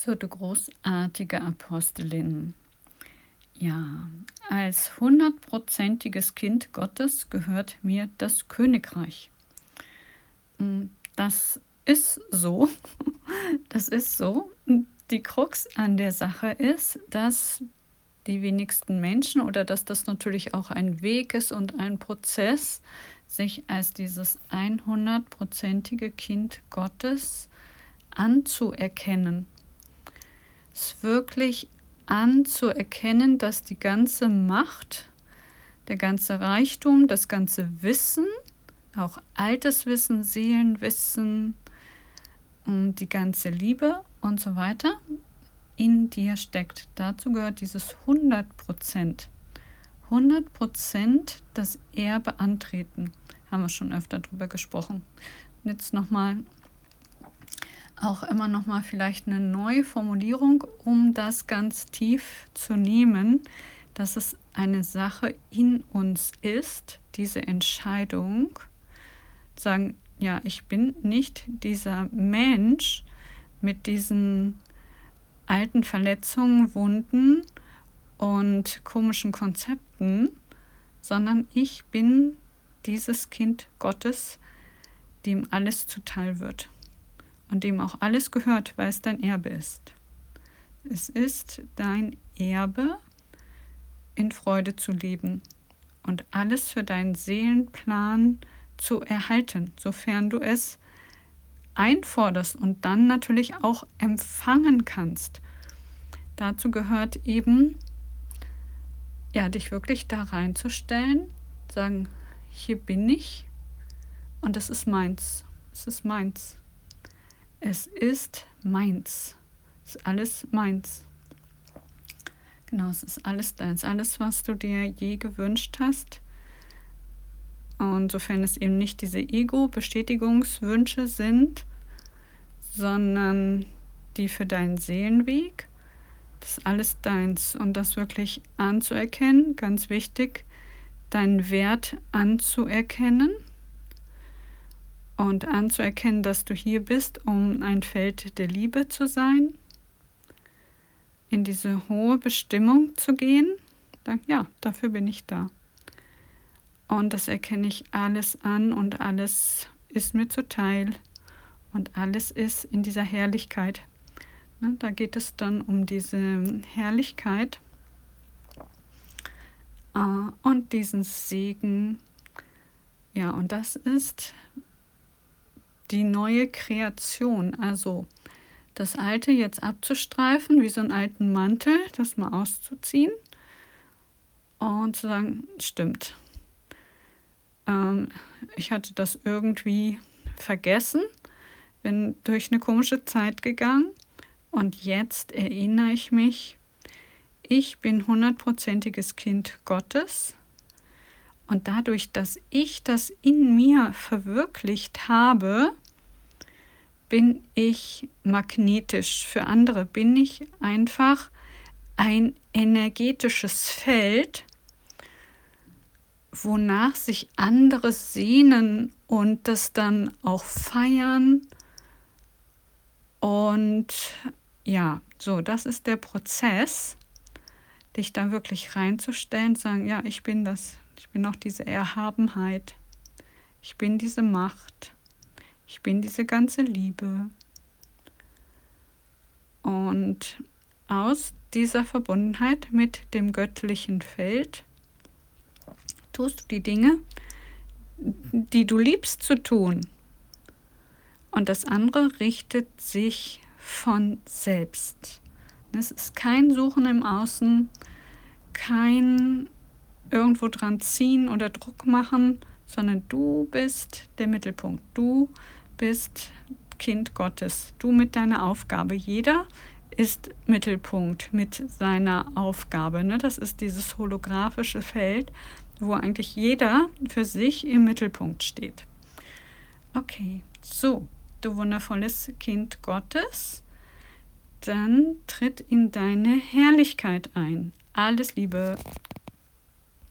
So, du großartige Apostelin. Ja, als hundertprozentiges Kind Gottes gehört mir das Königreich. Das ist so. Das ist so. Die Krux an der Sache ist, dass die wenigsten Menschen oder dass das natürlich auch ein Weg ist und ein Prozess, sich als dieses 100-prozentige Kind Gottes anzuerkennen. Es wirklich anzuerkennen, dass die ganze Macht, der ganze Reichtum, das ganze Wissen, auch altes Wissen, Seelenwissen, die ganze Liebe und so weiter in dir steckt. Dazu gehört dieses 100%. 100% das Erbe antreten. Haben wir schon öfter drüber gesprochen. Jetzt nochmal auch immer noch mal vielleicht eine neue Formulierung, um das ganz tief zu nehmen, dass es eine Sache in uns ist, diese Entscheidung, sagen, ja, ich bin nicht dieser Mensch mit diesen alten Verletzungen, Wunden und komischen Konzepten, sondern ich bin dieses Kind Gottes, dem alles zuteil wird. Und dem auch alles gehört, weil es dein Erbe ist. Es ist dein Erbe, in Freude zu leben und alles für deinen Seelenplan zu erhalten, sofern du es einforderst und dann natürlich auch empfangen kannst. Dazu gehört eben, ja, dich wirklich da reinzustellen, sagen, hier bin ich und es ist meins. Es ist meins. Es ist meins. Es ist alles meins. Genau, es ist alles deins. Alles, was du dir je gewünscht hast. Und sofern es eben nicht diese Ego-Bestätigungswünsche sind, sondern die für deinen Seelenweg, das ist alles deins. Und das wirklich anzuerkennen, ganz wichtig, deinen Wert anzuerkennen. Und anzuerkennen, dass du hier bist, um ein Feld der Liebe zu sein, in diese hohe Bestimmung zu gehen. Ja, dafür bin ich da. Und das erkenne ich alles an und alles ist mir zuteil und alles ist in dieser Herrlichkeit. Da geht es dann um diese Herrlichkeit und diesen Segen. Ja, und das ist die neue Kreation, also das Alte jetzt abzustreifen, wie so einen alten Mantel, das mal auszuziehen und zu sagen, stimmt, ich hatte das irgendwie vergessen, bin durch eine komische Zeit gegangen und jetzt erinnere ich mich, ich bin 100%iges Kind Gottes und dadurch, dass ich das in mir verwirklicht habe, bin ich magnetisch für andere, bin ich einfach ein energetisches Feld, wonach sich andere sehnen und das dann auch feiern. Und ja, so, das ist der Prozess, dich da wirklich reinzustellen, sagen, ja, ich bin das, ich bin auch diese Erhabenheit, ich bin diese Macht. Ich bin diese ganze Liebe. Und aus dieser Verbundenheit mit dem göttlichen Feld tust du die Dinge, die du liebst zu tun. Und das andere richtet sich von selbst. Es ist kein Suchen im Außen, kein irgendwo dran ziehen oder Druck machen, sondern du bist der Mittelpunkt. Du bist Kind Gottes, du mit deiner Aufgabe. Jeder ist Mittelpunkt mit seiner Aufgabe. Das ist dieses holographische Feld, wo eigentlich jeder für sich im Mittelpunkt steht. Okay, so, du wundervolles Kind Gottes, dann tritt in deine Herrlichkeit ein. Alles Liebe.